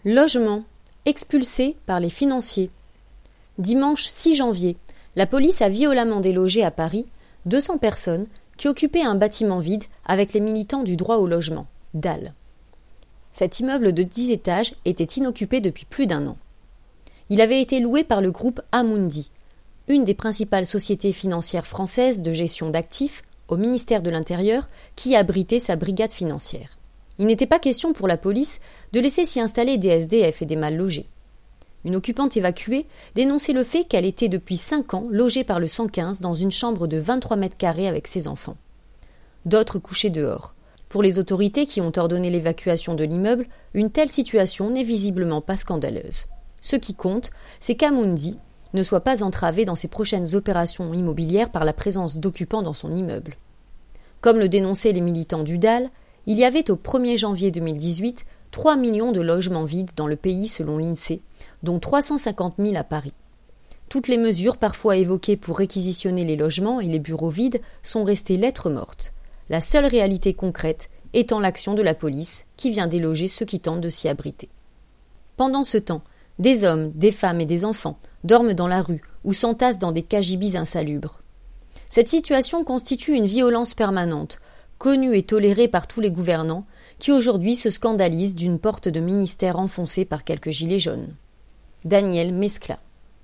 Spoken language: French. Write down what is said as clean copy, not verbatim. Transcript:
Logement, expulsé par les financiers. Dimanche 6 janvier, la police a violemment délogé à Paris 200 personnes qui occupaient un bâtiment vide avec les militants du droit au logement, DAL. Cet immeuble de 10 étages était inoccupé depuis plus d'1 an. Il avait été loué par le groupe Amundi, une des principales sociétés financières françaises de gestion d'actifs au ministère de l'Intérieur qui abritait sa brigade financière. Il n'était pas question pour la police de laisser s'y installer des SDF et des mal logés. Une occupante évacuée dénonçait le fait qu'elle était depuis 5 ans logée par le 115 dans une chambre de 23 mètres carrés avec ses enfants. D'autres couchaient dehors. Pour les autorités qui ont ordonné l'évacuation de l'immeuble, une telle situation n'est visiblement pas scandaleuse. Ce qui compte, c'est qu'Amundi ne soit pas entravé dans ses prochaines opérations immobilières par la présence d'occupants dans son immeuble. Comme le dénonçaient les militants du DAL, il y avait au 1er janvier 2018 3 millions de logements vides dans le pays selon l'INSEE, dont 350 000 à Paris. Toutes les mesures parfois évoquées pour réquisitionner les logements et les bureaux vides sont restées lettres mortes. La seule réalité concrète étant l'action de la police qui vient déloger ceux qui tentent de s'y abriter. Pendant ce temps, des hommes, des femmes et des enfants dorment dans la rue ou s'entassent dans des cagibis insalubres. Cette situation constitue une violence permanente, connue et tolérée par tous les gouvernants, qui aujourd'hui se scandalisent d'une porte de ministère enfoncée par quelques gilets jaunes. Daniel Mescla.